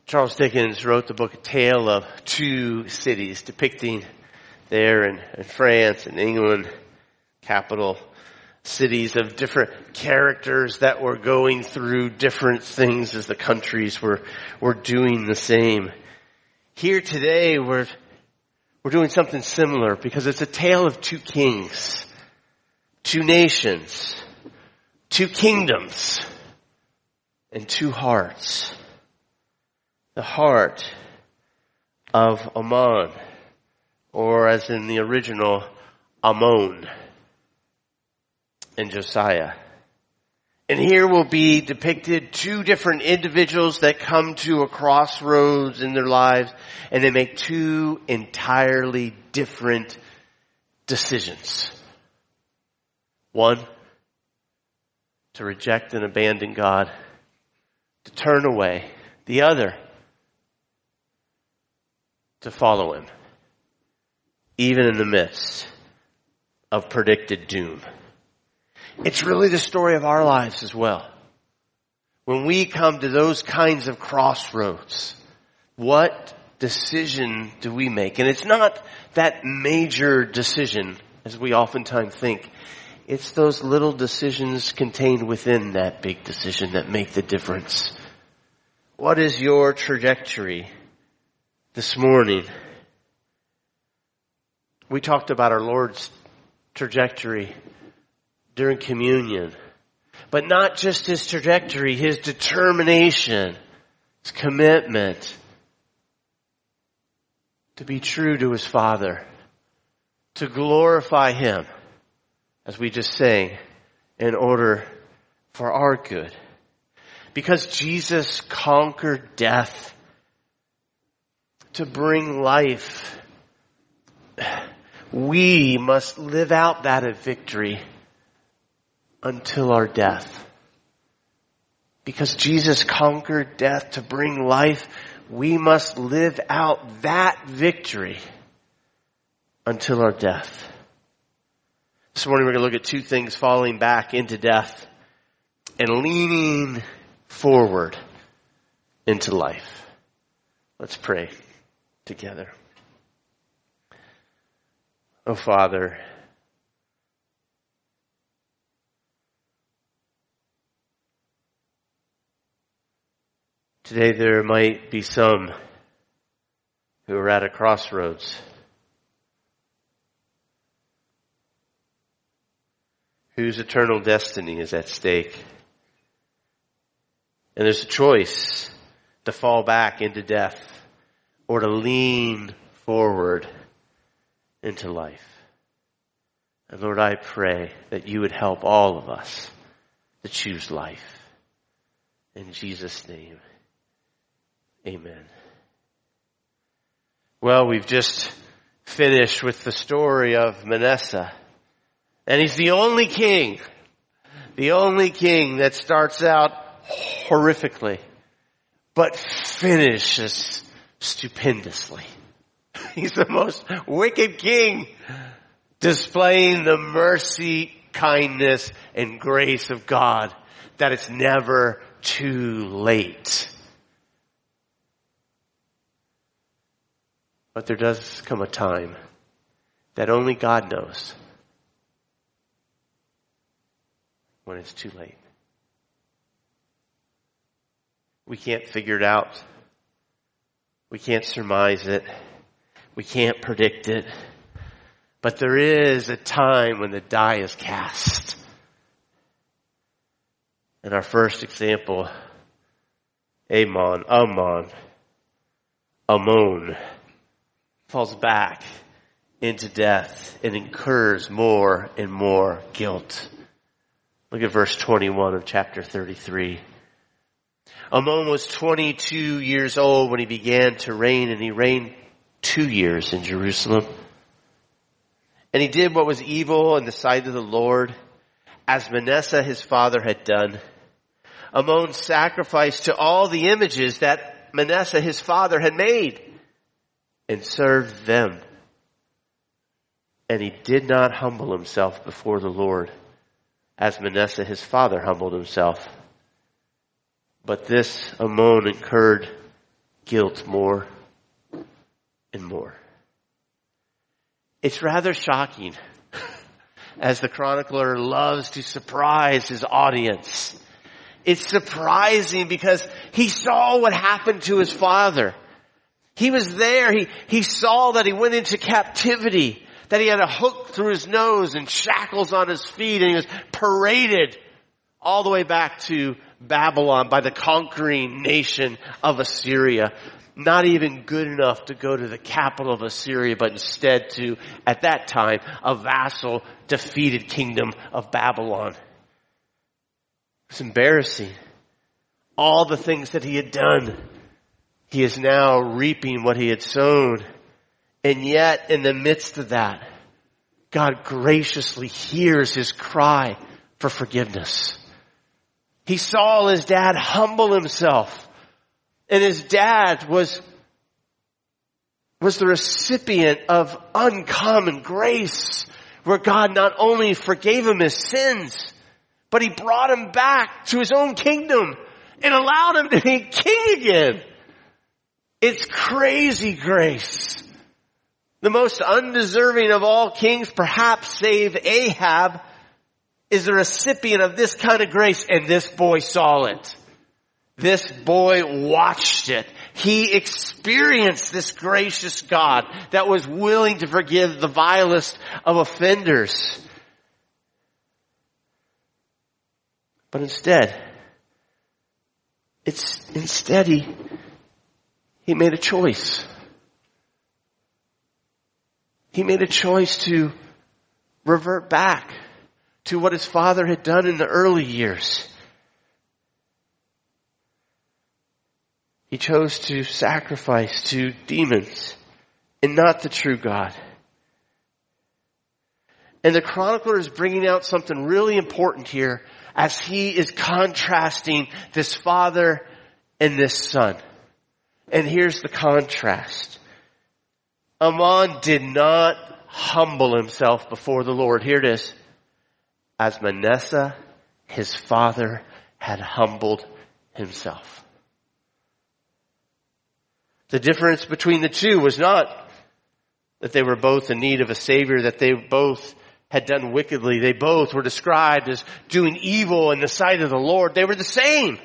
Charles Dickens wrote the book A Tale of Two Cities, depicting there in France and England, capital cities of different characters that were going through different things as the countries were doing the same. Here today we're doing something similar because it's a tale of two kings, two nations, two kingdoms, and two hearts. The heart of Ammon, or as in the original, Ammon, and Josiah. And here will be depicted two different individuals that come to a crossroads in their lives, and they make two entirely different decisions. One, to reject and abandon God, to turn away. The other, to follow Him, even in the midst of predicted doom. It's really the story of our lives as well. When we come to those kinds of crossroads, what decision do we make? And it's not that major decision, as we oftentimes think. It's those little decisions contained within that big decision that make the difference. What is your trajectory this morning? We talked about our Lord's trajectory during communion. But not just His trajectory, His determination, His commitment to be true to His Father, to glorify Him, as we just sang, in order for our good. Because Jesus conquered death to bring life, we must live out that victory until our death. Because Jesus conquered death to bring life, we must live out that victory until our death. This morning we're going to look at two things: falling back into death and leaning forward into life. Let's pray together. Oh, Father, today there might be some who are at a crossroads, whose eternal destiny is at stake. And there's a choice to fall back into death or to lean forward into life. And Lord, I pray that you would help all of us to choose life. In Jesus' name, amen. Well, we've just finished with the story of Manasseh. And he's the only king that starts out horrifically, but finishes stupendously. He's the most wicked king, displaying the mercy, kindness, and grace of God, that it's never too late. But there does come a time that only God knows when it's too late. We can't figure it out. We can't surmise it. We can't predict it. But there is a time when the die is cast. And our first example, Ammon, falls back into death and incurs more and more guilt. Look at verse 21 of chapter 33. Ammon was 22 years old when he began to reign, and he reigned 2 years in Jerusalem. And he did what was evil in the sight of the Lord, as Manasseh his father had done. Ammon sacrificed to all the images that Manasseh his father had made, and served them. And he did not humble himself before the Lord, as Manasseh his father humbled himself. But this Ammon incurred guilt more and more. It's rather shocking, as the chronicler loves to surprise his audience. It's surprising because he saw what happened to his father. He was there. He saw that he went into captivity, that he had a hook through his nose and shackles on his feet, and he was paraded all the way back to Babylon by the conquering nation of Assyria. Not even good enough to go to the capital of Assyria, but instead to, at that time, a vassal, defeated kingdom of Babylon. It's embarrassing. All the things that he had done, he is now reaping what he had sown. And yet, in the midst of that, God graciously hears his cry for forgiveness. He saw his dad humble himself. And his dad was the recipient of uncommon grace, where God not only forgave him his sins, but he brought him back to his own kingdom and allowed him to be king again. It's crazy grace. The most undeserving of all kings, perhaps save Ahab, is the recipient of this kind of grace, and this boy saw it. This boy watched it. He experienced this gracious God that was willing to forgive the vilest of offenders. But instead he made a choice. He made a choice to revert back to what his father had done in the early years. He chose to sacrifice to demons and not the true God. And the chronicler is bringing out something really important here as he is contrasting this father and this son. And here's the contrast. Amon did not humble himself before the Lord. Here it is. As Manasseh, his father, had humbled himself. The difference between the two was not that they were both in need of a savior, that they both had done wickedly. They both were described as doing evil in the sight of the Lord. They were the same.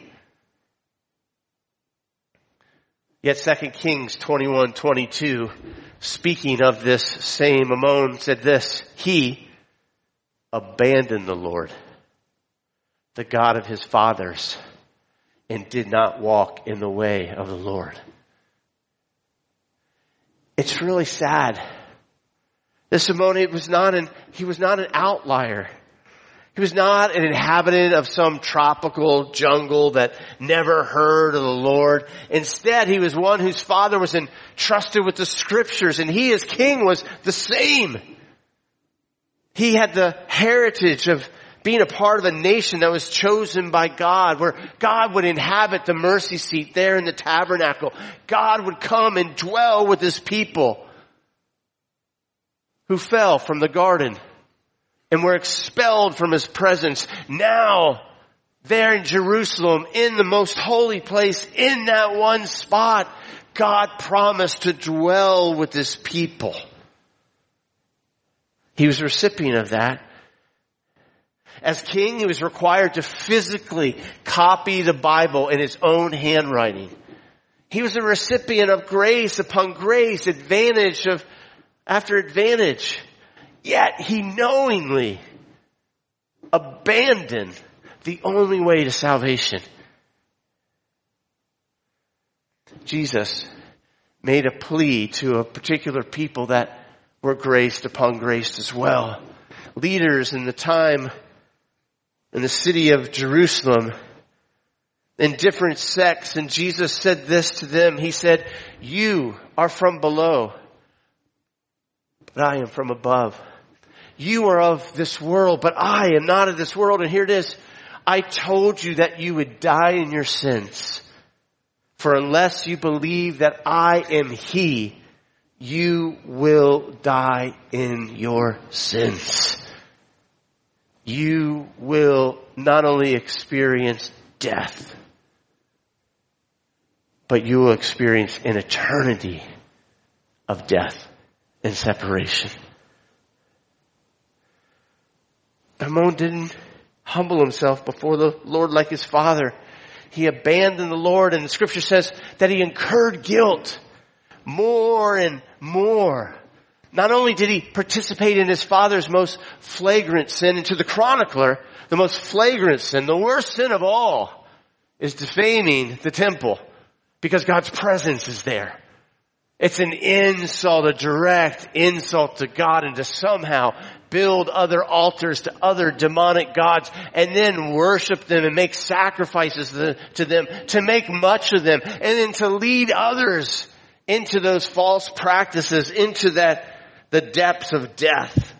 Yet 2 Kings 21:22, speaking of this same Amon, said this: he abandoned the Lord, the God of his fathers, and did not walk in the way of the Lord. It's really sad. This Amon, he was not an outlier. He was not an inhabitant of some tropical jungle that never heard of the Lord. Instead, he was one whose father was entrusted with the scriptures, and he as king was the same. He had the heritage of being a part of a nation that was chosen by God, where God would inhabit the mercy seat there in the tabernacle. God would come and dwell with his people who fell from the garden and were expelled from his presence. Now, there in Jerusalem, in the most holy place, in that one spot, God promised to dwell with his people. He was a recipient of that. As king, he was required to physically copy the Bible in his own handwriting. He was a recipient of grace upon grace, advantage after advantage. Yet he knowingly abandoned the only way to salvation. Jesus made a plea to a particular people that were graced upon grace as well. Leaders in the time in the city of Jerusalem in different sects, and Jesus said this to them. He said, you are from below, but I am from above. You are of this world, but I am not of this world. And here it is. I told you that you would die in your sins. For unless you believe that I am He, you will die in your sins. You will not only experience death, but you will experience an eternity of death and separation. Ammon didn't humble himself before the Lord like his father. He abandoned the Lord, and the scripture says that he incurred guilt more and more. Not only did he participate in his father's most flagrant sin, and to the chronicler, the most flagrant sin, the worst sin of all, is defaming the temple because God's presence is there. It's an insult, a direct insult to God, and to somehow build other altars to other demonic gods and then worship them and make sacrifices to them, to make much of them, and then to lead others into those false practices, into the depths of death.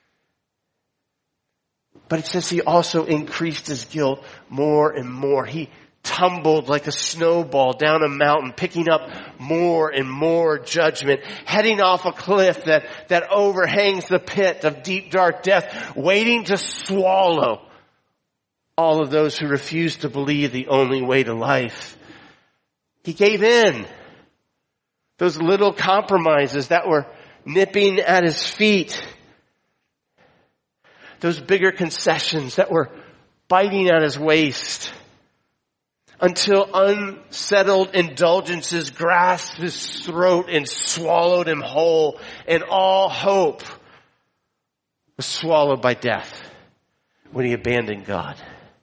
But it says he also increased his guilt more and more. He tumbled like a snowball down a mountain, picking up more and more judgment, heading off a cliff that overhangs the pit of deep, dark death, waiting to swallow all of those who refuse to believe the only way to life. He gave in. Those little compromises that were nipping at his feet. Those bigger concessions that were biting at his waist. Until unsettled indulgences grasped his throat and swallowed him whole, and all hope was swallowed by death when he abandoned God.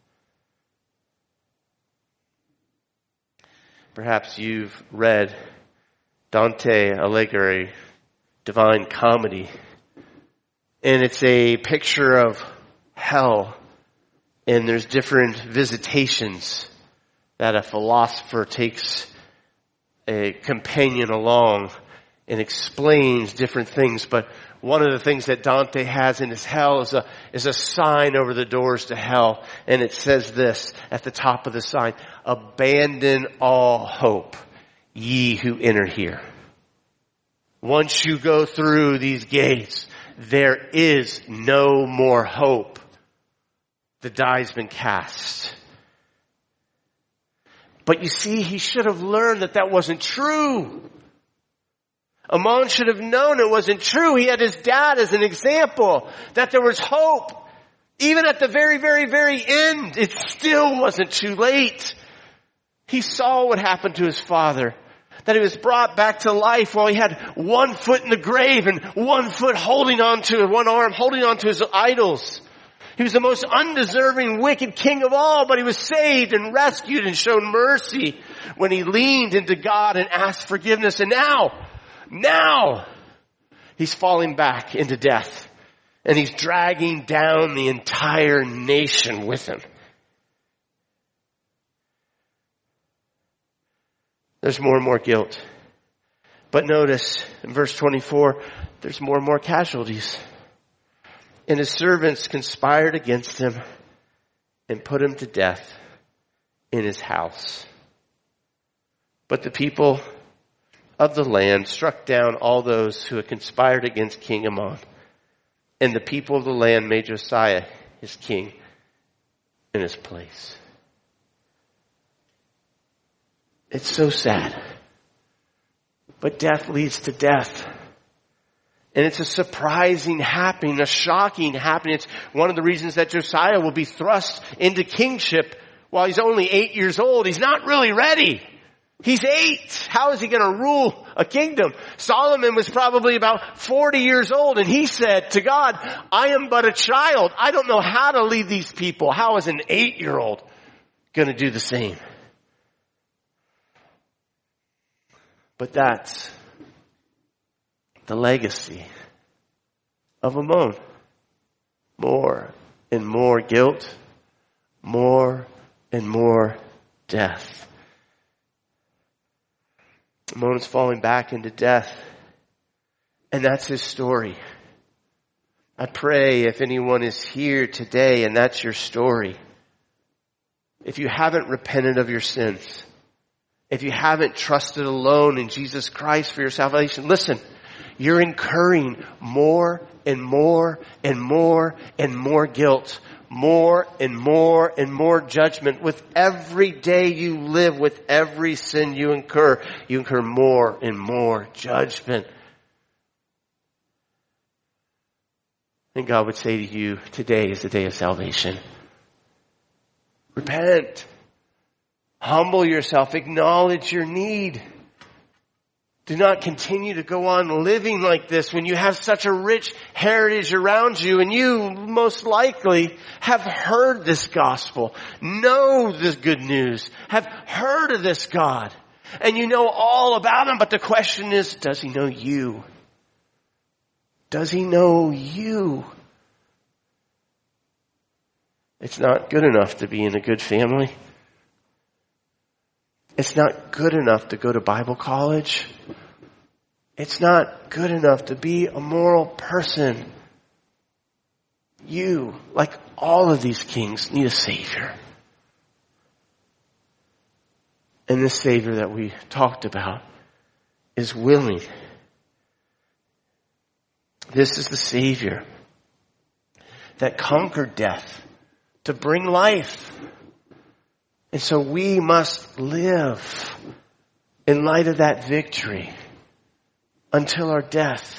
Perhaps you've read Dante Alighieri, Divine Comedy, and it's a picture of hell, and there's different visitations that a philosopher takes a companion along and explains different things. But one of the things that Dante has in his hell is a sign over the doors to hell. And it says this at the top of the sign: "Abandon all hope, ye who enter here." Once you go through these gates, there is no more hope. The die's been cast. But you see, he should have learned that wasn't true. Ammon should have known it wasn't true. He had his dad as an example, that there was hope. Even at the very, very, very end, it still wasn't too late. He saw what happened to his father, that he was brought back to life while he had one foot in the grave and one foot one arm holding on to his idols. He was the most undeserving, wicked king of all, but he was saved and rescued and shown mercy when he leaned into God and asked forgiveness. And now, he's falling back into death. And he's dragging down the entire nation with him. There's more and more guilt. But notice in verse 24, there's more and more casualties. And his servants conspired against him and put him to death in his house. But the people of the land struck down all those who had conspired against King Ammon. And the people of the land made Josiah his king in his place. It's so sad. But death leads to death. And it's a surprising happening, a shocking happening. It's one of the reasons that Josiah will be thrust into kingship while he's only 8 years old. He's not really ready. He's 8. How is he going to rule a kingdom? Solomon was probably about 40 years old, and he said to God, "I am but a child. I don't know how to lead these people. How is an 8-year-old going to do the same?" But that's the legacy of Ammon. More and more guilt, more and more death. Ammon is falling back into death. And that's his story. I pray if anyone is here today and that's your story, if you haven't repented of your sins, if you haven't trusted alone in Jesus Christ for your salvation, listen, you're incurring more and more and more and more guilt, more and more and more judgment. With every day you live, with every sin you incur more and more judgment. And God would say to you, today is the day of salvation. Repent. Humble yourself. Acknowledge your need. Do not continue to go on living like this when you have such a rich heritage around you, and you most likely have heard this gospel, know this good news, have heard of this God, and you know all about him. But the question is, does he know you? Does he know you? It's not good enough to be in a good family. It's not good enough to go to Bible college. It's not good enough to be a moral person. You, like all of these kings, need a Savior. And this Savior that we talked about is willing. This is the Savior that conquered death to bring life. And so we must live in light of that victory until our death.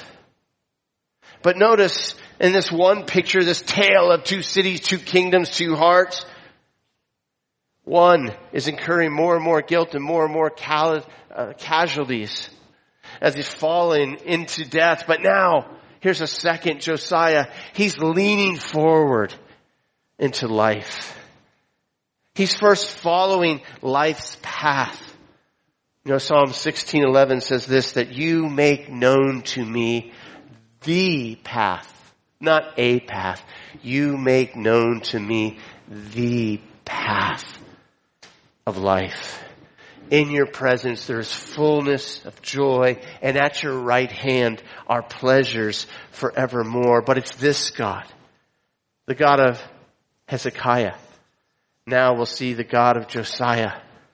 But notice in this one picture, this tale of two cities, two kingdoms, two hearts, one is incurring more and more guilt and more casualties as he's falling into death. But now, here's a second Josiah. He's leaning forward into life. He's first following life's path. You know, Psalm 16:11 says this, that you make known to me the path, not a path. You make known to me the path of life. In your presence there is fullness of joy, and at your right hand are pleasures forevermore. But it's this God, the God of Hezekiah. Now we'll see the God of Josiah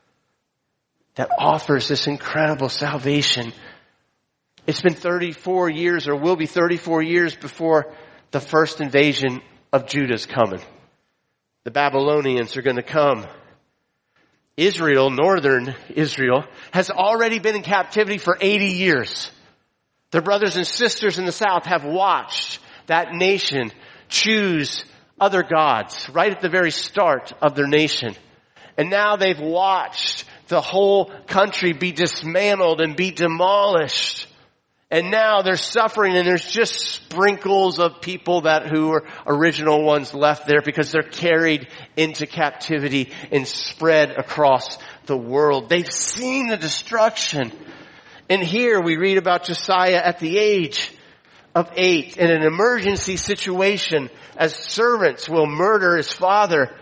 that offers this incredible salvation. It's been 34 years, or will be 34 years, before the first invasion of Judah's coming. The Babylonians are going to come. Israel, northern Israel, has already been in captivity for 80 years. Their brothers and sisters in the south have watched that nation choose other gods right at the very start of their nation. And now they've watched the whole country be dismantled and be demolished. And now they're suffering, and there's just sprinkles of people who were original ones left there because they're carried into captivity and spread across the world. They've seen the destruction. And here we read about Josiah at the age of 8 in an emergency situation as servants will murder his father.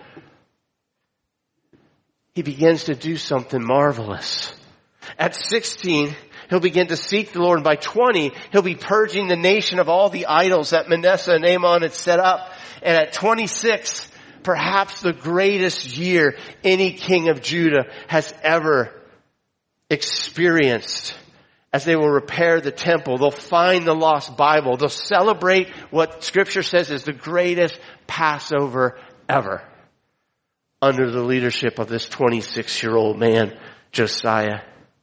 He begins to do something marvelous. At 16, he'll begin to seek the Lord. And by 20, he'll be purging the nation of all the idols that Manasseh and Amon had set up. And at 26, perhaps the greatest year any king of Judah has ever experienced. As they will repair the temple, they'll find the lost Bible. They'll celebrate what Scripture says is the greatest Passover ever under the leadership of this 26-year-old man, Josiah.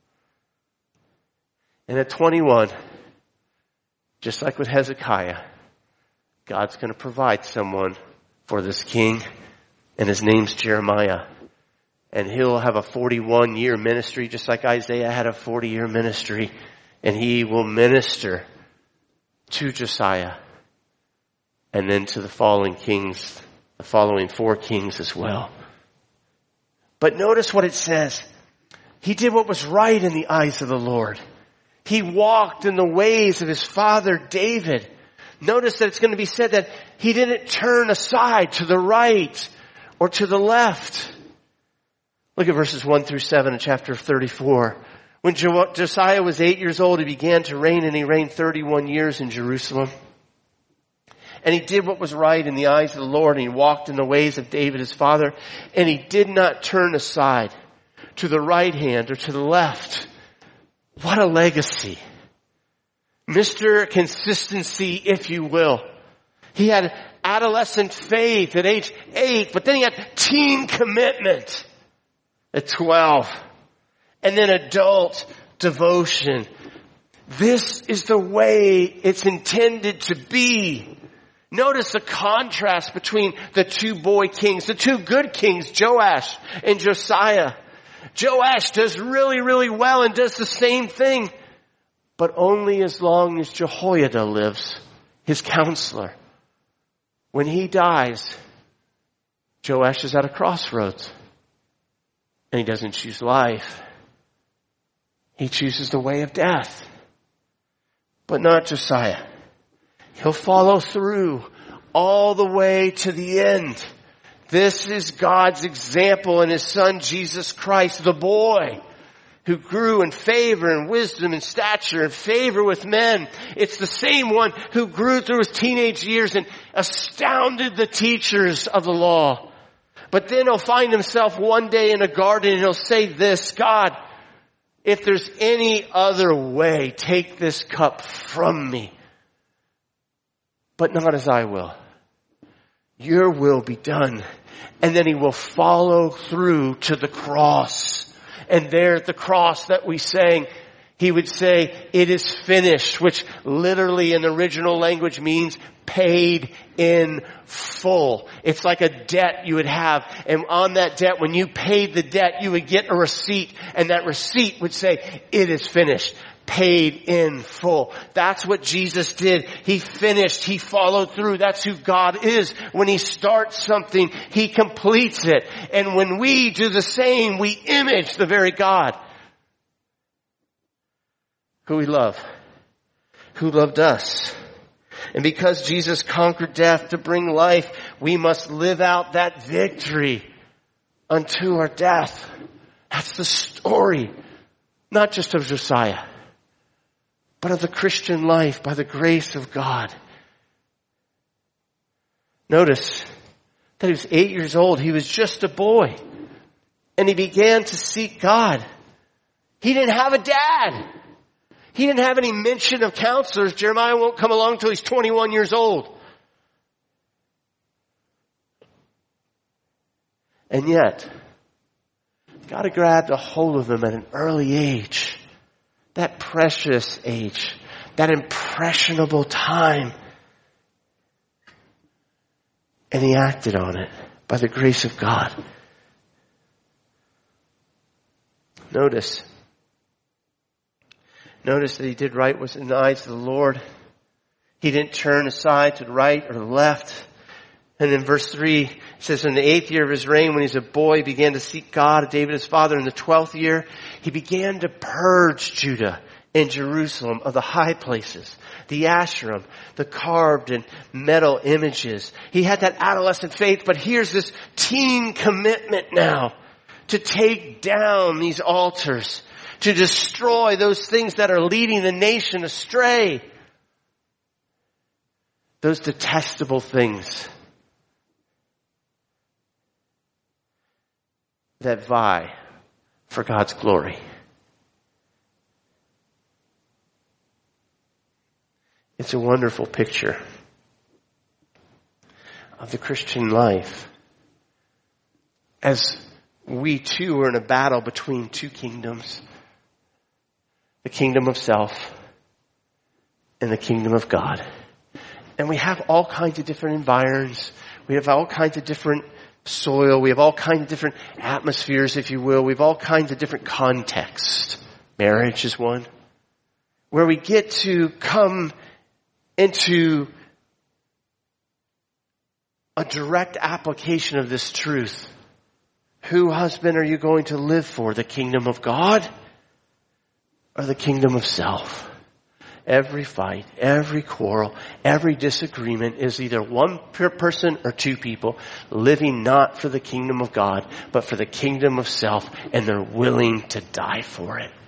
And at 21, just like with Hezekiah, God's going to provide someone for this king, and his name's Jeremiah. And he'll have a 41-year ministry, just like Isaiah had a 40-year ministry. And he will minister to Josiah and then to the following kings, the following 4 kings as well. But notice what it says. He did what was right in the eyes of the Lord. He walked in the ways of his father David. Notice that it's going to be said that he didn't turn aside to the right or to the left. Look at verses 1 through 7 in chapter 34. When Josiah was 8 years old, he began to reign, and he reigned 31 years in Jerusalem. And he did what was right in the eyes of the Lord, and he walked in the ways of David his father, and he did not turn aside to the right hand or to the left. What a legacy. Mr. Consistency, if you will. He had adolescent faith at age 8, but then he had teen commitment at 12, and then adult devotion. This is the way it's intended to be. Notice the contrast between the two boy kings, the two good kings, Joash and Josiah. Joash does really, really well and does the same thing, but only as long as Jehoiada lives, his counselor. When he dies, Joash is at a crossroads, and he doesn't choose life. He chooses the way of death. But not Josiah. He'll follow through all the way to the end. This is God's example in His Son Jesus Christ, the boy who grew in favor and wisdom and stature and favor with men. It's the same one who grew through his teenage years and astounded the teachers of the law. But then he'll find himself one day in a garden and he'll say this, God, if there's any other way, take this cup from me. But not as I will. Your will be done. And then he will follow through to the cross. And there at the cross that we sang, he would say, it is finished, which literally in the original language means paid in full. It's like a debt you would have. And on that debt, when you paid the debt, you would get a receipt. And that receipt would say, it is finished. Paid in full. That's what Jesus did. He finished. He followed through. That's who God is. When He starts something, He completes it. And when we do the same, we image the very God who we love, who loved us. And because Jesus conquered death to bring life, we must live out that victory unto our death. That's the story, not just of Josiah, but of the Christian life by the grace of God. Notice that he was 8 years old. He was just a boy. And he began to seek God. He didn't have a dad. He didn't have any mention of counselors. Jeremiah won't come along until he's 21 years old. And yet, God grabbed a hold of him at an early age. That precious age. That impressionable time. And he acted on it by the grace of God. Notice that he did right in the eyes of the Lord. He didn't turn aside to the right or the left. And in verse 3, it says, in the 8th year of his reign, when he was a boy, he began to seek God, David his father. In the 12th year, he began to purge Judah and Jerusalem of the high places, the Asherim, the carved and metal images. He had that adolescent faith, but here's this teen commitment now to take down these altars, to destroy those things that are leading the nation astray. Those detestable things that vie for God's glory. It's a wonderful picture of the Christian life as we too are in a battle between two kingdoms. The kingdom of self and the kingdom of God. And we have all kinds of different environs. We have all kinds of different soil. We have all kinds of different atmospheres, if you will. We have all kinds of different contexts. Marriage is one. Where we get to come into a direct application of this truth. Who, husband, are you going to live for? The kingdom of God or the kingdom of self? Every fight, every quarrel, every disagreement is either one person or two people living not for the kingdom of God, but for the kingdom of self, and they're willing to die for it.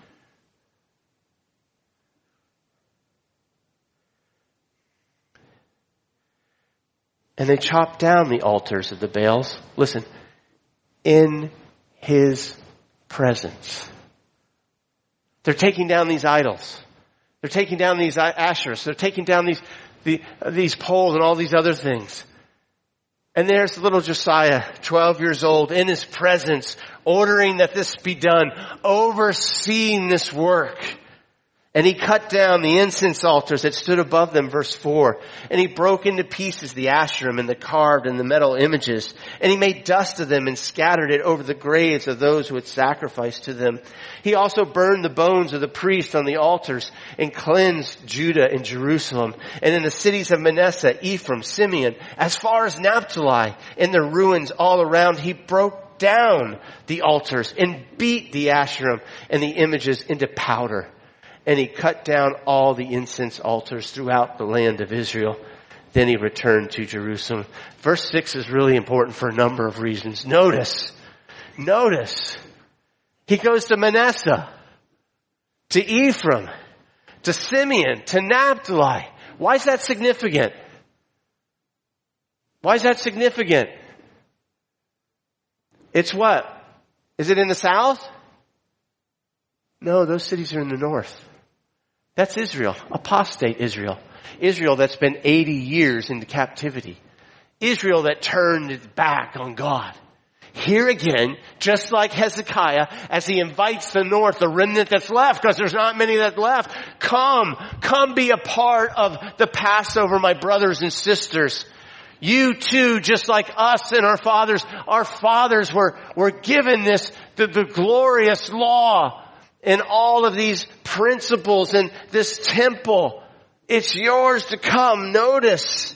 And they chopped down the altars of the Baals. Listen, in His presence. They're taking down these idols. They're taking down these Asherahs. They're taking down these poles and all these other things. And there's little Josiah, 12 years old, in his presence, ordering that this be done, overseeing this work. And he cut down the incense altars that stood above them, verse 4. And he broke into pieces the Asherim and the carved and the metal images. And he made dust of them and scattered it over the graves of those who had sacrificed to them. He also burned the bones of the priests on the altars and cleansed Judah and Jerusalem. And in the cities of Manasseh, Ephraim, Simeon, as far as Naphtali, in the ruins all around, he broke down the altars and beat the Asherim and the images into powder. And he cut down all the incense altars throughout the land of Israel. Then he returned to Jerusalem. Verse 6 is really important for a number of reasons. Notice. He goes to Manasseh, to Ephraim, to Simeon, to Naphtali. Why is that significant? It's what? Is it in the south? No, those cities are in the north. That's Israel, apostate Israel. Israel that's been 80 years into captivity. Israel that turned its back on God. Here again, just like Hezekiah, as he invites the north, the remnant that's left, because there's not many that left, come be a part of the Passover, my brothers and sisters. You too, just like us and our fathers were given the glorious law. And all of these principles and this temple, it's yours to come. Notice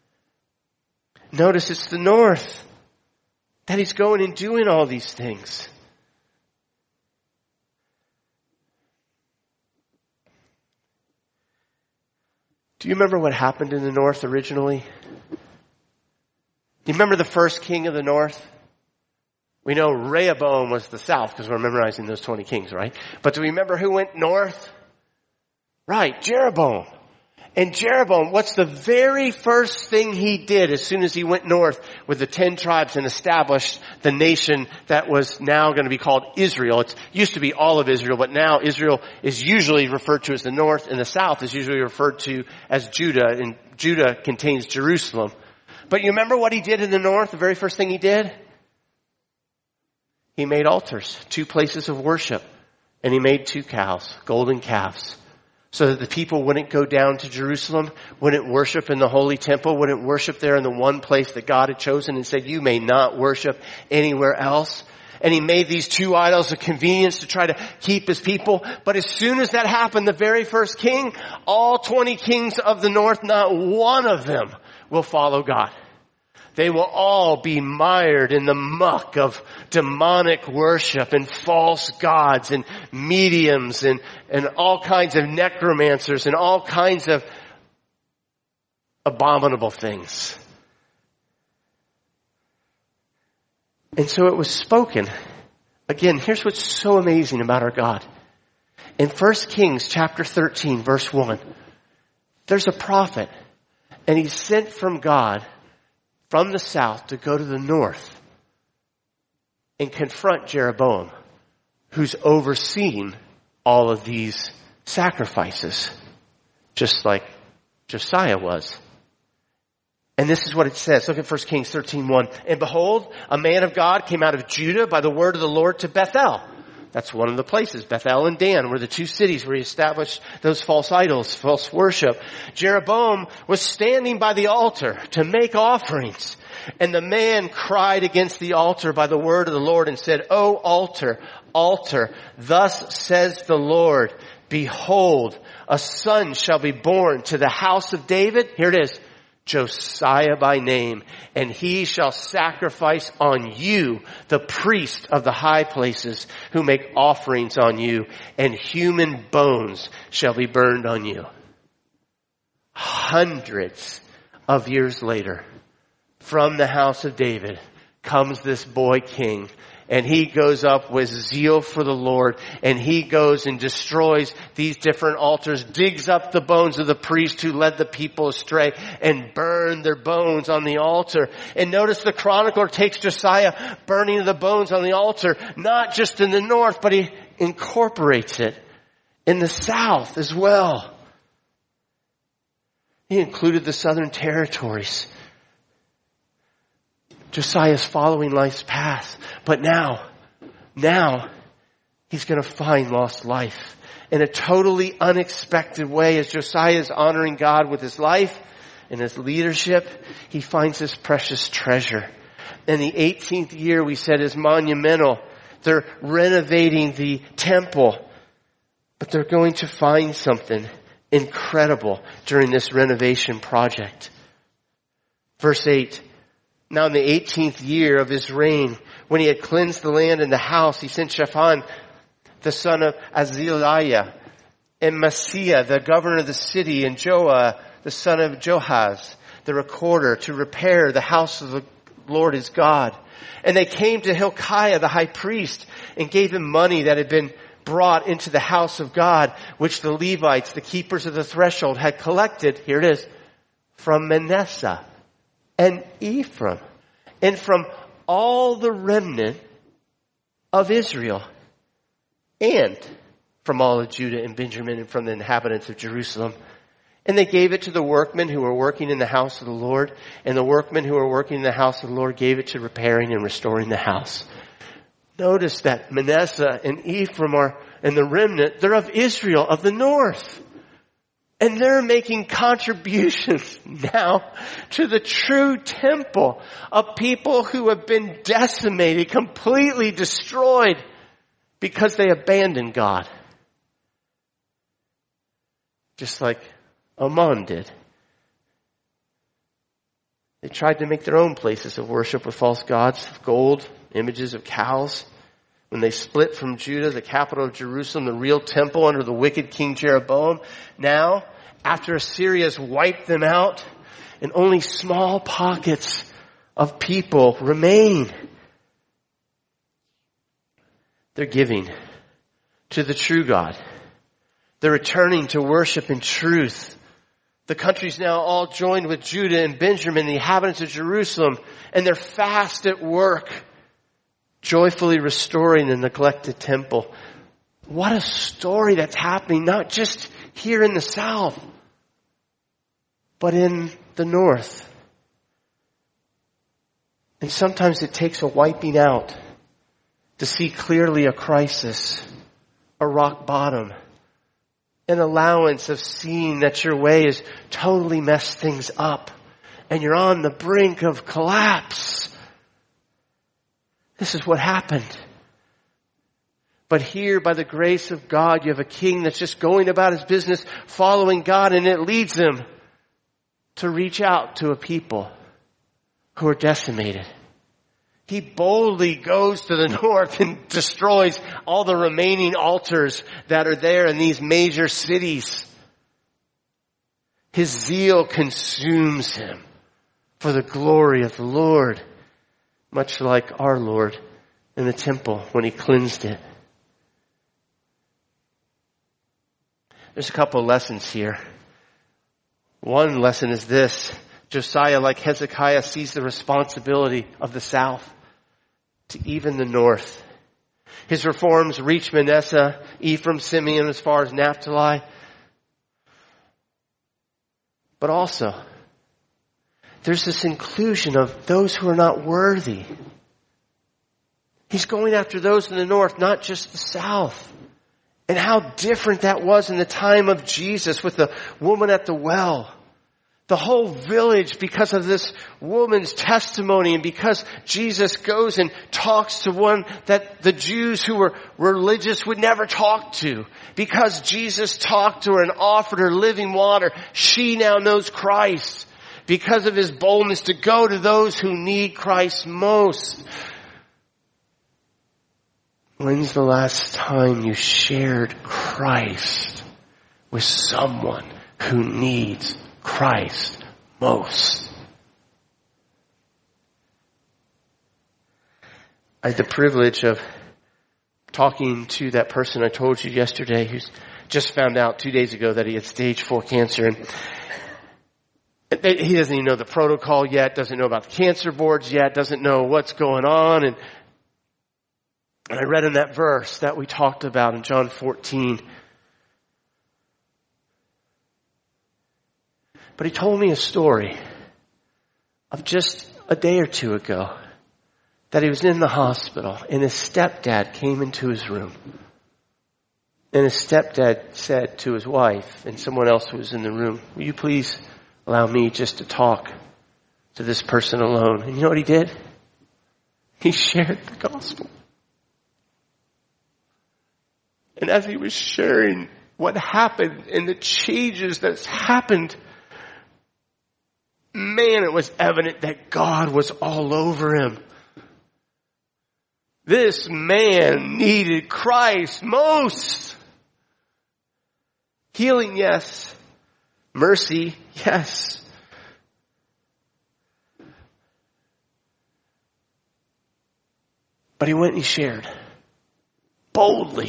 it's the north that he's going and doing all these things. Do you remember what happened in the north originally? Do you remember the first king of the north? We know Rehoboam was the south because we're memorizing those 20 kings, right? But do we remember who went north? Right, Jeroboam. And Jeroboam, what's the very first thing he did as soon as he went north with the 10 tribes and established the nation that was now going to be called Israel? It used to be all of Israel, but now Israel is usually referred to as the north, and the south is usually referred to as Judah, and Judah contains Jerusalem. But you remember what he did in the north, the very first thing he did? He made altars, 2 places of worship, and he made 2 cows, golden calves, so that the people wouldn't go down to Jerusalem, wouldn't worship in the holy temple, wouldn't worship there in the one place that God had chosen and said, you may not worship anywhere else. And he made these 2 idols of convenience to try to keep his people. But as soon as that happened, the very first king, all 20 kings of the north, not one of them will follow God. They will all be mired in the muck of demonic worship and false gods and mediums and all kinds of necromancers and all kinds of abominable things. And so it was spoken. Again, here's what's so amazing about our God. In 1 Kings chapter 13, verse 1, there's a prophet, and he's sent from God from the south to go to the north and confront Jeroboam, who's overseeing all of these sacrifices, just like Josiah was. And this is what it says. Look at 1 Kings 13:1. And behold, a man of God came out of Judah by the word of the Lord to Bethel. That's one of the places. Bethel and Dan were the 2 cities where he established those false idols, false worship. Jeroboam was standing by the altar to make offerings. And the man cried against the altar by the word of the Lord and said, O altar, altar, thus says the Lord, behold, a son shall be born to the house of David. Here it is. Josiah by name, and he shall sacrifice on you the priest of the high places who make offerings on you, and human bones shall be burned on you. Hundreds of years later, from the house of David comes this boy king, and he goes up with zeal for the Lord, and he goes and destroys these different altars, digs up the bones of the priest who led the people astray, and burned their bones on the altar. And notice the chronicler takes Josiah burning the bones on the altar, not just in the north, but he incorporates it in the south as well. He included the southern territories. Josiah's following life's path. But now, he's going to find lost life in a totally unexpected way. As Josiah is honoring God with his life and his leadership, he finds this precious treasure. And the 18th year, we said, is monumental. They're renovating the temple, but they're going to find something incredible during this renovation project. Verse 8, now in the 18th year of his reign, when he had cleansed the land and the house, he sent Shaphan, the son of Azaliah, and Maaseiah, the governor of the city, and Joah, the son of Joahaz, the recorder, to repair the house of the Lord his God. And they came to Hilkiah, the high priest, and gave him money that had been brought into the house of God, which the Levites, the keepers of the threshold, had collected, here it is, from Manasseh and Ephraim, and from all the remnant of Israel, and from all of Judah and Benjamin, and from the inhabitants of Jerusalem. And they gave it to the workmen who were working in the house of the Lord, and the workmen who were working in the house of the Lord gave it to repairing and restoring the house. Notice that Manasseh and Ephraim are, and the remnant, they're of Israel, of the north. And they're making contributions now to the true temple of people who have been decimated, completely destroyed, because they abandoned God. Just like Ammon did. They tried to make their own places of worship with false gods, gold, images of cows. When they split from Judah, the capital of Jerusalem, the real temple under the wicked King Jeroboam, now, after Assyria's wiped them out, and only small pockets of people remain, they're giving to the true God. They're returning to worship in truth. The country's now all joined with Judah and Benjamin, the inhabitants of Jerusalem, and they're fast at work, joyfully restoring the neglected temple. What a story that's happening, not just here in the south, but in the north. And sometimes it takes a wiping out to see clearly a crisis, a rock bottom, an allowance of seeing that your way has totally messed things up and you're on the brink of collapse. This is what happened. But here, by the grace of God, you have a king that's just going about his business, following God, and it leads him to reach out to a people who are decimated. He boldly goes to the north and destroys all the remaining altars that are there in these major cities. His zeal consumes him for the glory of the Lord, much like our Lord in the temple when he cleansed it. There's a couple of lessons here. One lesson is this: Josiah, like Hezekiah, sees the responsibility of the south to even the north. His reforms reach Manasseh, Ephraim, Simeon, as far as Naphtali. But also, there's this inclusion of those who are not worthy. He's going after those in the north, not just the south. And how different that was in the time of Jesus with the woman at the well. The whole village, because of this woman's testimony, and because Jesus goes and talks to one that the Jews who were religious would never talk to. Because Jesus talked to her and offered her living water, she now knows Christ. Because of his boldness to go to those who need Christ most. When's the last time you shared Christ with someone who needs Christ most? I had the privilege of talking to that person I told you yesterday who's just found out 2 days ago that he had stage 4 cancer. And he doesn't even know the protocol yet, doesn't know about the cancer boards yet, doesn't know what's going on. And I read in that verse that we talked about in John 14. But he told me a story of just a day or two ago that he was in the hospital and his stepdad came into his room. And his stepdad said to his wife and someone else who was in the room, will you please allow me just to talk to this person alone? And you know what he did? He shared the gospel. And as he was sharing what happened and the changes that's happened, man, it was evident that God was all over him. This man needed Christ most. Healing, yes. Mercy, yes. But he went and he shared boldly.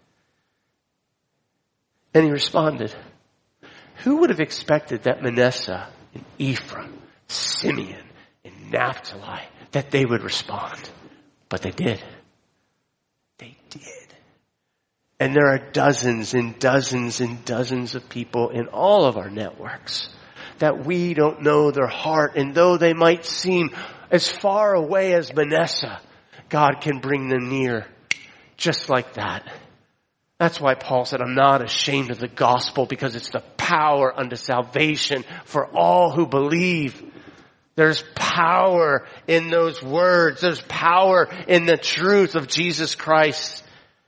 And he responded. Who would have expected that Manasseh and Ephraim, Simeon and Naphtali, that they would respond? But they did. They did. And there are dozens and dozens and dozens of people in all of our networks that we don't know their heart. And though they might seem as far away as Manasseh, God can bring them near just like that. That's why Paul said, I'm not ashamed of the gospel because it's the power unto salvation for all who believe. There's power in those words. There's power in the truth of Jesus Christ.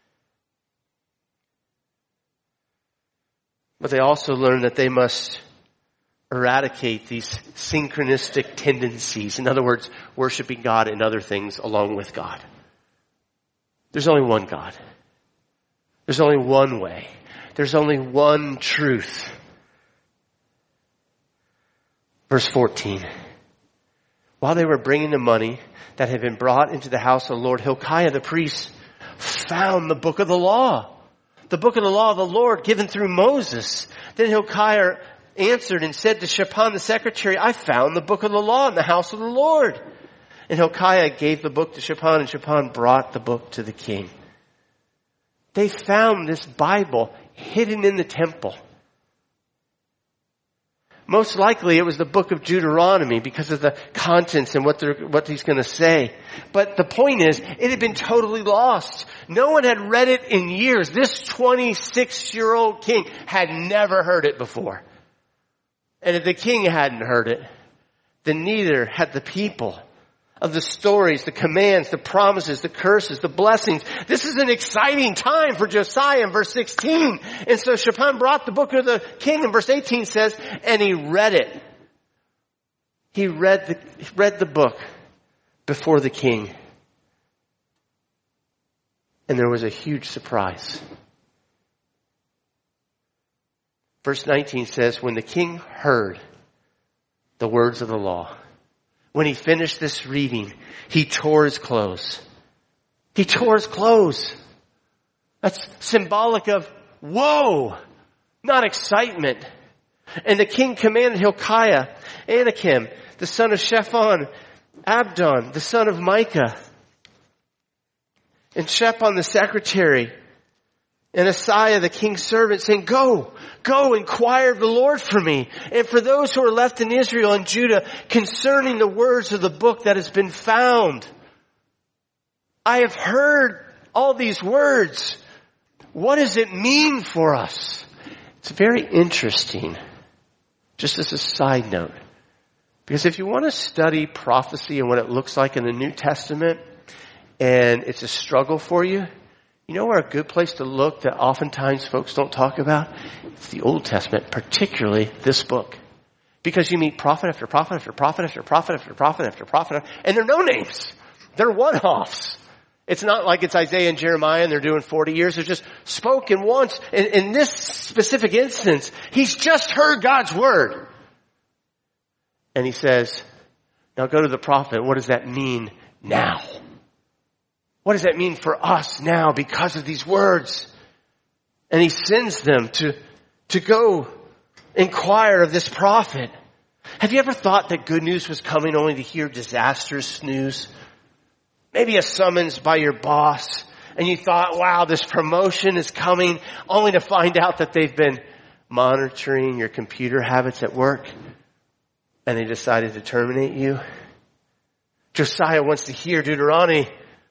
But they also learned that they must eradicate these synchronistic tendencies. In other words, worshiping God and other things along with God. There's only one God. There's only one way. There's only one truth. Verse 14. While they were bringing the money that had been brought into the house of the Lord, Hilkiah the priest found the book of the law. The book of the law of the Lord given through Moses. Then Hilkiah answered and said to Shaphan the secretary, I found the book of the law in the house of the Lord. And Hilkiah gave the book to Shaphan, and Shaphan brought the book to the king. They found this Bible hidden in the temple. Most likely it was the book of Deuteronomy because of the contents and what he's going to say. But the point is, it had been totally lost. No one had read it in years. This 26-year-old king had never heard it before. And if the king hadn't heard it, then neither had the people. Of the stories, the commands, the promises, the curses, the blessings. This is an exciting time for Josiah in verse 16. And so Shaphan brought the book of the king, and verse 18 says, and he read it. He read the book before the king. And there was a huge surprise. Verse 19 says, when the king heard the words of the law, when he finished this reading, he tore his clothes. He tore his clothes. That's symbolic of woe, not excitement. And the king commanded Hilkiah, Anakim, the son of Shaphan, Abdon, the son of Micah, and Shaphan the secretary, and Asaiah the king's servant, saying, Go, inquire of the Lord for me, and for those who are left in Israel and Judah, concerning the words of the book that has been found. I have heard all these words. What does it mean for us? It's very interesting, just as a side note. Because if you want to study prophecy and what it looks like in the New Testament, and it's a struggle for you, you know where a good place to look that oftentimes folks don't talk about? It's the Old Testament, particularly this book. Because you meet prophet after prophet after prophet after prophet after prophet after prophet, and they're no names. They're one-offs. It's not like it's Isaiah and Jeremiah and they're doing 40 years. They're just spoken once. In this specific instance, he's just heard God's word. And he says, now go to the prophet. What does that mean now? What does that mean for us now because of these words? And he sends them to go inquire of this prophet. Have you ever thought that good news was coming only to hear disastrous news? Maybe a summons by your boss, and you thought, wow, this promotion is coming, only to find out that they've been monitoring your computer habits at work, and they decided to terminate you. Josiah wants to hear Deuteronomy.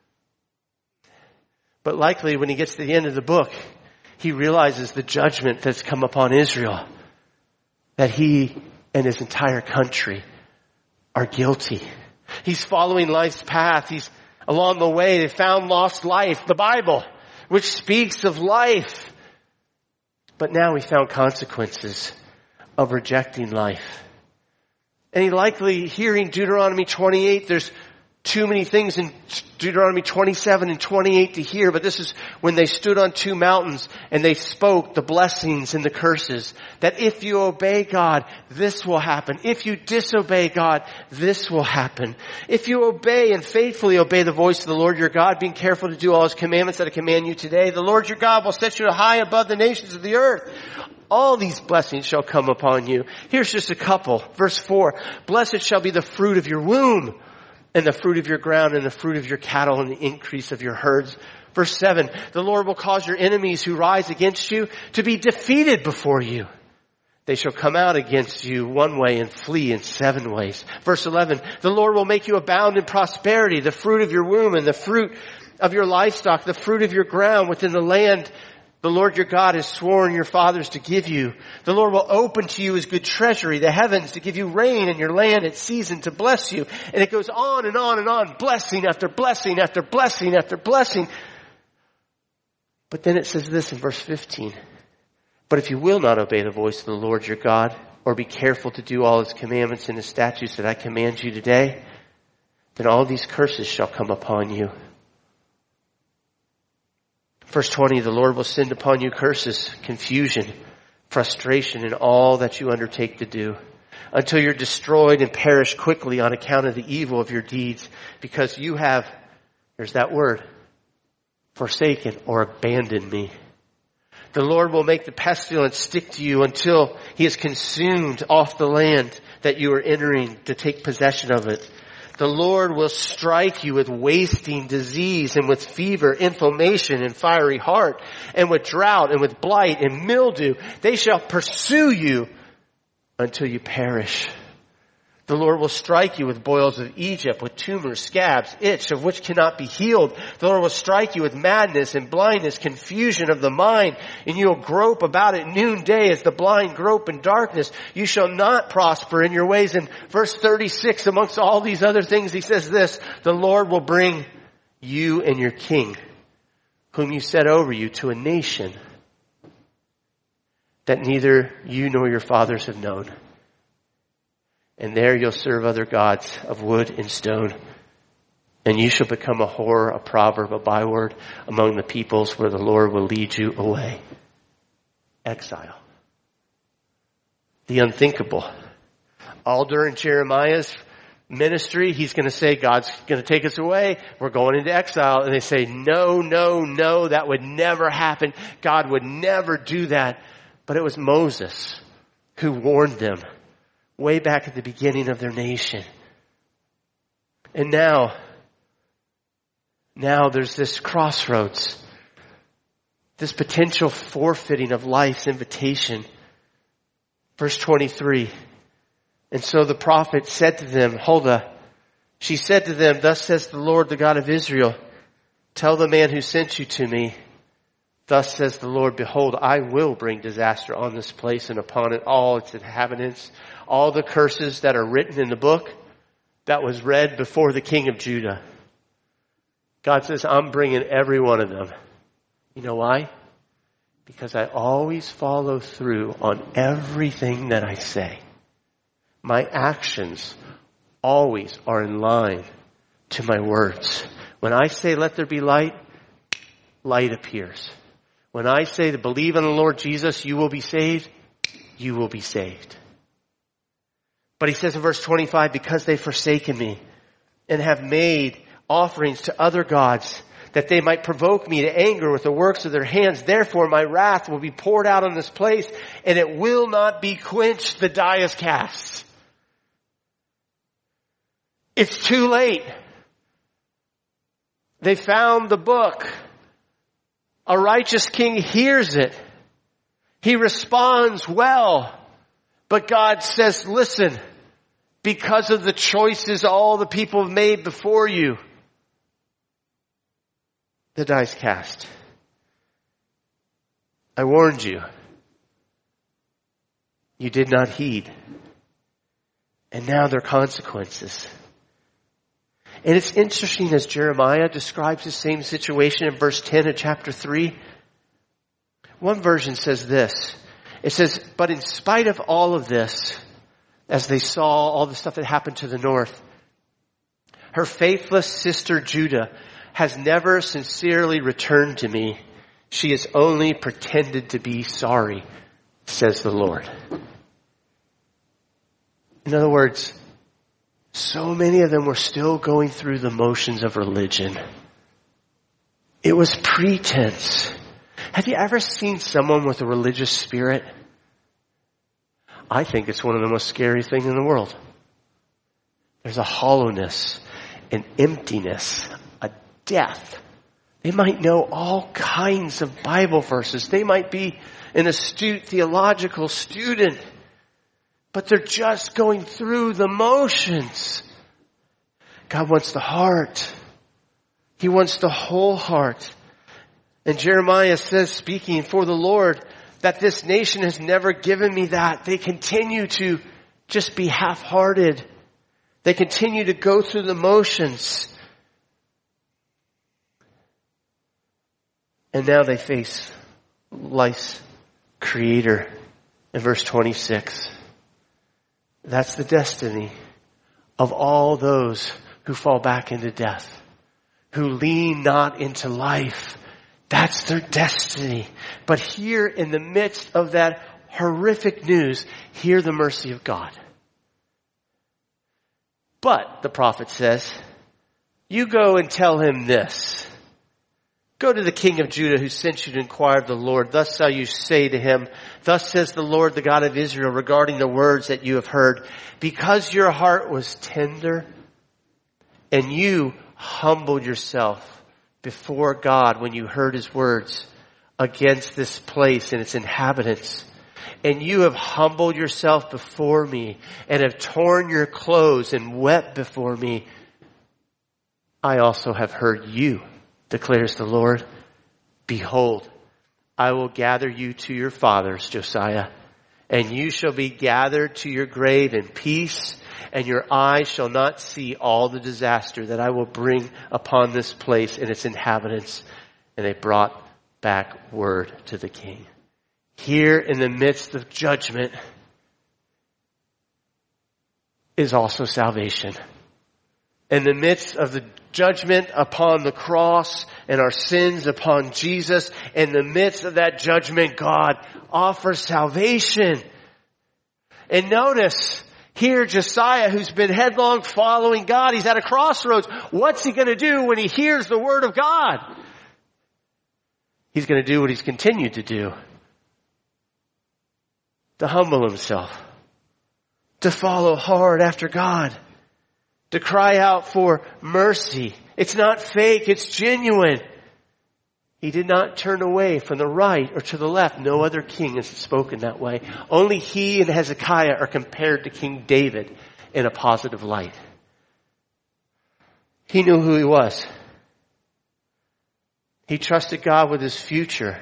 But likely when he gets to the end of the book, he realizes the judgment that's come upon Israel. That he and his entire country are guilty. He's following life's path. He's along the way. They found lost life, the Bible, which speaks of life. But now he found consequences of rejecting life. And he likely, hearing Deuteronomy 28, there's too many things in Deuteronomy 27 and 28 to hear, but this is when they stood on two mountains and they spoke the blessings and the curses. That if you obey God, this will happen. If you disobey God, this will happen. If you obey and faithfully obey the voice of the Lord your God, being careful to do all his commandments that I command you today, the Lord your God will set you high above the nations of the earth. All these blessings shall come upon you. Here's just a couple. Verse 4, blessed shall be the fruit of your womb, and the fruit of your ground, and the fruit of your cattle, and the increase of your herds. Verse 7, the Lord will cause your enemies who rise against you to be defeated before you. They shall come out against you one way and flee in 7 ways. Verse 11, the Lord will make you abound in prosperity, the fruit of your womb, and the fruit of your livestock, the fruit of your ground within the land the Lord your God has sworn your fathers to give you. The Lord will open to you his good treasury, the heavens, to give you rain in your land at season, to bless you. And it goes on and on and on, blessing after blessing after blessing after blessing. But then it says this in verse 15. But if you will not obey the voice of the Lord your God, or be careful to do all his commandments and his statutes that I command you today, then all these curses shall come upon you. Verse 20, the Lord will send upon you curses, confusion, frustration in all that you undertake to do, until you're destroyed and perish quickly on account of the evil of your deeds, because you have, there's that word, forsaken or abandoned me. The Lord will make the pestilence stick to you until he is consumed off the land that you are entering to take possession of it. The Lord will strike you with wasting disease and with fever, inflammation and fiery heart, and with drought and with blight and mildew. They shall pursue you until you perish. The Lord will strike you with boils of Egypt, with tumors, scabs, itch of which cannot be healed. The Lord will strike you with madness and blindness, confusion of the mind, and you will grope about at noonday as the blind grope in darkness. You shall not prosper in your ways. In verse 36, amongst all these other things, he says this, the Lord will bring you and your king, whom you set over you, to a nation that neither you nor your fathers have known. And there you'll serve other gods of wood and stone. And you shall become a horror, a proverb, a byword among the peoples where the Lord will lead you away. Exile. The unthinkable. All during Jeremiah's ministry, he's going to say, God's going to take us away. We're going into exile. And they say, no, no, no, that would never happen. God would never do that. But it was Moses who warned them way back at the beginning of their nation. And now there's this crossroads, this potential forfeiting of life's invitation. Verse 23, and so the prophet said to them, she said to them, thus says the Lord, the God of Israel, tell the man who sent you to me, thus says the Lord, behold, I will bring disaster on this place and upon it all its inhabitants. All the curses that are written in the book that was read before the king of Judah. God says, I'm bringing every one of them. You know why? Because I always follow through on everything that I say. My actions always are in line to my words. When I say, let there be light, light appears. When I say to believe in the Lord Jesus, you will be saved, you will be saved. But he says in verse 25, because they've forsaken me and have made offerings to other gods, that they might provoke me to anger with the works of their hands, therefore my wrath will be poured out on this place, and it will not be quenched. The die is cast. It's too late. They found the book. A righteous king hears it. He responds well. But God says, listen, because of the choices all the people have made before you. The die's cast. I warned you. You did not heed. And now there are consequences. And it's interesting as Jeremiah describes the same situation in verse 10 of chapter 3. One version says this. It says, but in spite of all of this, as they saw all the stuff that happened to the north, her faithless sister Judah has never sincerely returned to me. She has only pretended to be sorry, says the Lord. In other words, so many of them were still going through the motions of religion. It was pretense. Have you ever seen someone with a religious spirit? I think it's one of the most scary things in the world. There's a hollowness, an emptiness, a death. They might know all kinds of Bible verses. They might be an astute theological student, but they're just going through the motions. God wants the heart. He wants the whole heart. And Jeremiah says, speaking for the Lord, that this nation has never given me that. They continue to just be half-hearted. They continue to go through the motions. And now they face life's creator in verse 26. That's the destiny of all those who fall back into death, who lean not into life. That's their destiny. But here in the midst of that horrific news, hear the mercy of God. But, the prophet says, you go and tell him this. Go to the king of Judah who sent you to inquire of the Lord. Thus shall you say to him, thus says the Lord, the God of Israel, regarding the words that you have heard. Because your heart was tender and you humbled yourself before God when you heard his words against this place and its inhabitants. And you have humbled yourself before me and have torn your clothes and wept before me. I also have heard you, declares the Lord. Behold, I will gather you to your fathers, Josiah, and you shall be gathered to your grave in peace, and your eyes shall not see all the disaster that I will bring upon this place and its inhabitants. And they brought back word to the king. Here in the midst of judgment is also salvation. In the midst of the judgment upon the cross and our sins upon Jesus, in the midst of that judgment, God offers salvation. And notice here Josiah, who's been headlong following God, he's at a crossroads. What's he going to do when he hears the word of God? He's going to do what he's continued to do. To humble himself. To follow hard after God. To cry out for mercy. It's not fake, it's genuine. He did not turn away from the right or to the left. No other king has spoken that way. Only he and Hezekiah are compared to King David in a positive light. He knew who he was. He trusted God with his future.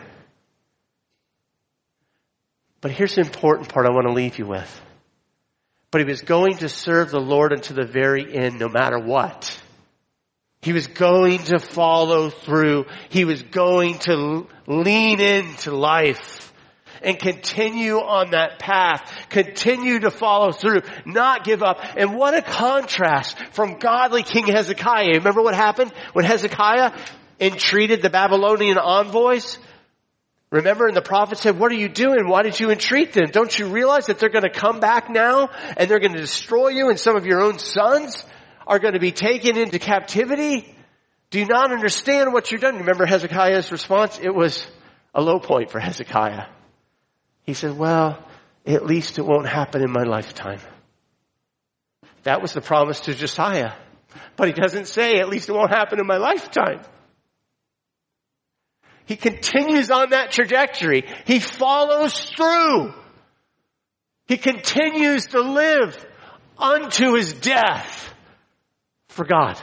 But here's the important part I want to leave you with. But he was going to serve the Lord unto the very end, no matter what. He was going to follow through. He was going to lean into life and continue on that path. Continue to follow through. Not give up. And what a contrast from godly King Hezekiah. Remember what happened when Hezekiah entreated the Babylonian envoys? Remember, and the prophet said, what are you doing? Why did you entreat them? Don't you realize that they're going to come back now and they're going to destroy you and some of your own sons are going to be taken into captivity? Do you not understand what you've done? Remember Hezekiah's response? It was a low point for Hezekiah. He said, well, at least it won't happen in my lifetime. That was the promise to Josiah. But he doesn't say, at least it won't happen in my lifetime. He continues on that trajectory. He follows through. He continues to live unto his death for God.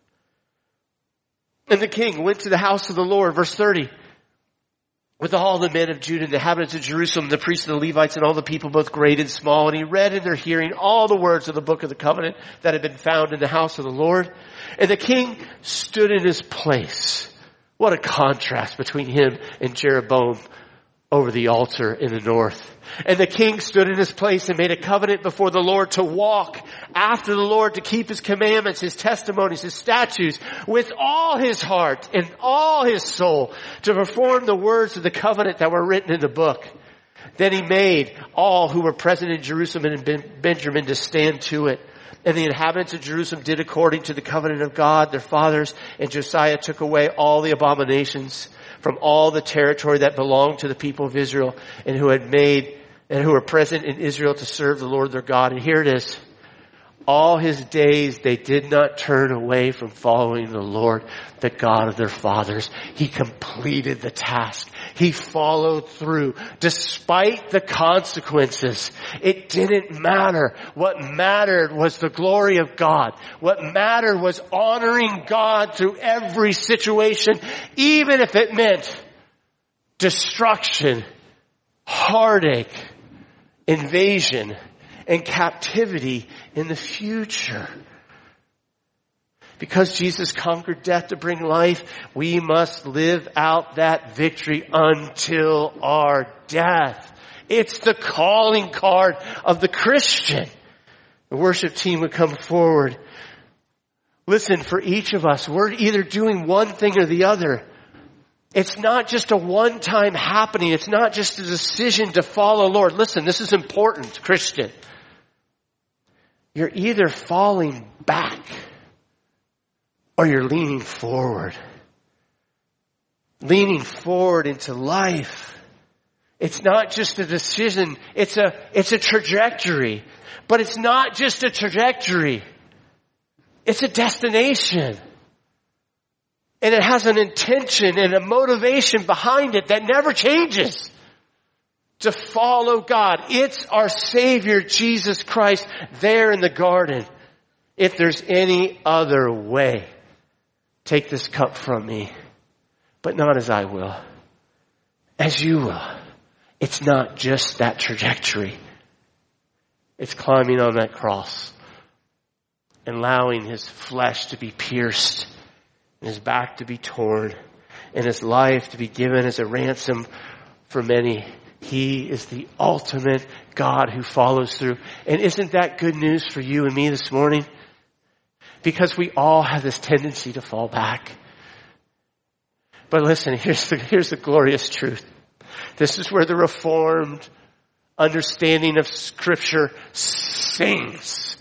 And the king went to the house of the Lord, verse 30, with all the men of Judah and the inhabitants of Jerusalem, the priests and the Levites and all the people, both great and small. And he read in their hearing all the words of the book of the covenant that had been found in the house of the Lord. And the king stood in his place. What a contrast between him and Jeroboam over the altar in the north. And the king stood in his place and made a covenant before the Lord to walk after the Lord, to keep his commandments, his testimonies, his statutes with all his heart and all his soul, to perform the words of the covenant that were written in the book. Then he made all who were present in Jerusalem and Benjamin to stand to it. And the inhabitants of Jerusalem did according to the covenant of God, their fathers, and Josiah took away all the abominations from all the territory that belonged to the people of Israel and who were present in Israel to serve the Lord their God. And here it is. All his days they did not turn away from following the Lord, the God of their fathers. He completed the task. He followed through despite the consequences. It didn't matter. What mattered was the glory of God. What mattered was honoring God through every situation, even if it meant destruction, heartache, invasion, and captivity in the future. Because Jesus conquered death to bring life, we must live out that victory until our death. It's the calling card of the Christian. The worship team would come forward. Listen, for each of us, we're either doing one thing or the other. It's not just a one-time happening. It's not just a decision to follow the Lord. Listen, this is important, Christian. You're either falling back or you're leaning forward. Leaning forward into life. It's not just a decision. It's a trajectory. But it's not just a trajectory. It's a destination. And it has an intention and a motivation behind it that never changes. To follow God. It's our Savior, Jesus Christ, there in the garden. If there's any other way, take this cup from me, but not as I will, as you will. It's not just that trajectory. It's climbing on that cross and allowing his flesh to be pierced and his back to be torn and his life to be given as a ransom for many. He is the ultimate God who follows through. And isn't that good news for you and me this morning? Because we all have this tendency to fall back. But listen, here's the glorious truth. This is where the Reformed understanding of Scripture sings.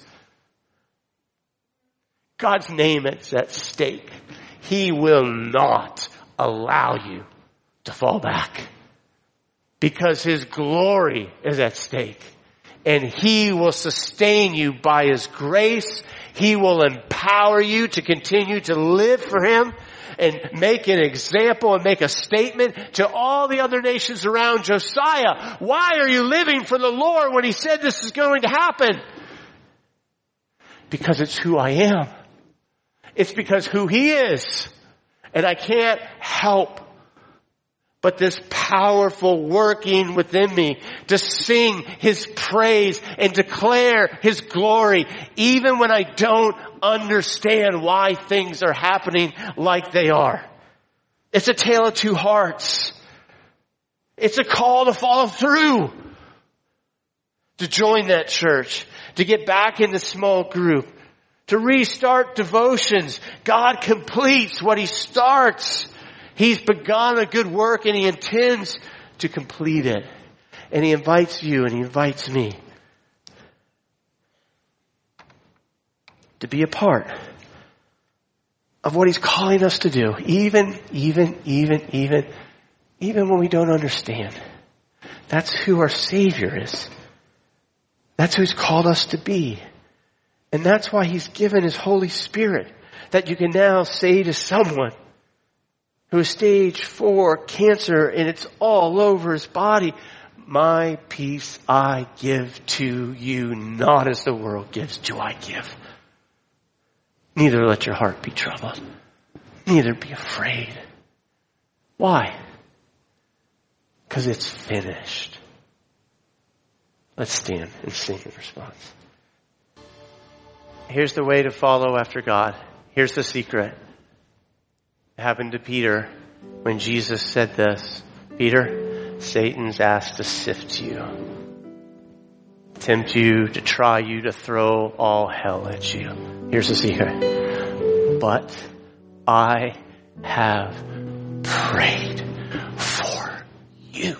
God's name is at stake. He will not allow you to fall back. Because his glory is at stake. And he will sustain you by his grace. He will empower you to continue to live for him and make an example and make a statement to all the other nations around. Josiah, why are you living for the Lord when he said this is going to happen? Because it's who I am. It's because who he is. And I can't help but this powerful working within me to sing his praise and declare his glory, even when I don't understand why things are happening like they are. It's a tale of two hearts. It's a call to follow through, to join that church, to get back in the small group, to restart devotions. God completes what he starts. He's begun a good work and he intends to complete it. And he invites you and he invites me to be a part of what he's calling us to do. Even when we don't understand. That's who our Savior is. That's who he's called us to be. And that's why he's given his Holy Spirit, that you can now say to someone who is stage 4 cancer and it's all over his body, my peace I give to you, not as the world gives do I give. Neither let your heart be troubled, neither be afraid. Why? Because it's finished. Let's stand and sing in response. Here's the way to follow after God. Here's the secret. It happened to Peter when Jesus said this. Peter, Satan's asked to sift you, tempt you, to try you, to throw all hell at you. Here's the secret. But I have prayed for you.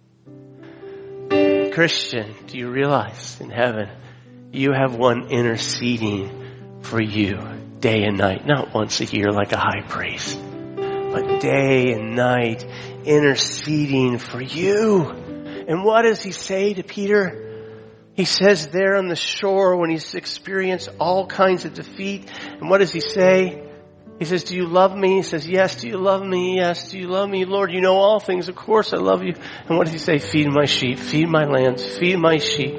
Christian, do you realize in heaven you have one interceding for you day and night, not once a year like a high priest, but day and night interceding for you. And what does he say to Peter? He says there on the shore when he's experienced all kinds of defeat. And what does he say? He says, do you love me? He says, yes. Do you love me? Yes. Do you love me? Lord, you know all things. Of course I love you. And what does he say? Feed my sheep, feed my lambs, feed my sheep.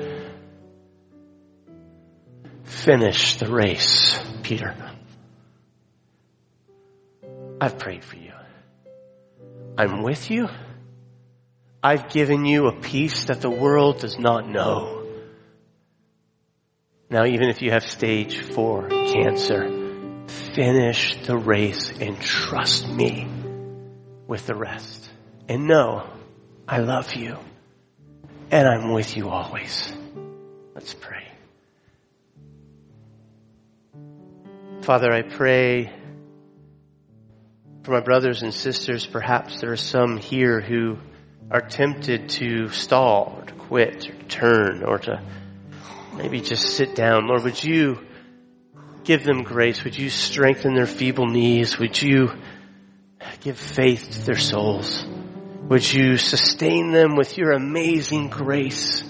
Finish the race, Peter. I've prayed for you. I'm with you. I've given you a peace that the world does not know. Now, even if you have stage 4 cancer, finish the race and trust me with the rest. And know I love you and I'm with you always. Let's pray. Father, I pray for my brothers and sisters. Perhaps there are some here who are tempted to stall or to quit or to turn or to maybe just sit down. Lord, would you give them grace? Would you strengthen their feeble knees? Would you give faith to their souls? Would you sustain them with your amazing grace?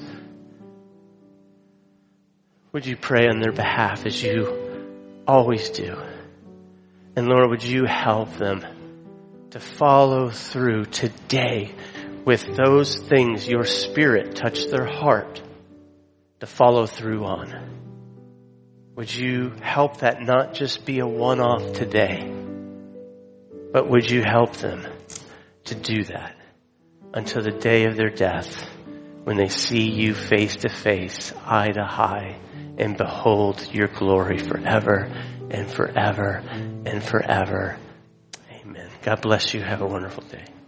Would you pray on their behalf as you always do? And Lord, would you help them to follow through today with those things your Spirit touched their heart to follow through on? Would you help that not just be a one-off today, but would you help them to do that until the day of their death when they see you face to face, eye to eye, and behold your glory forever and forever and forever. Amen. God bless you. Have a wonderful day.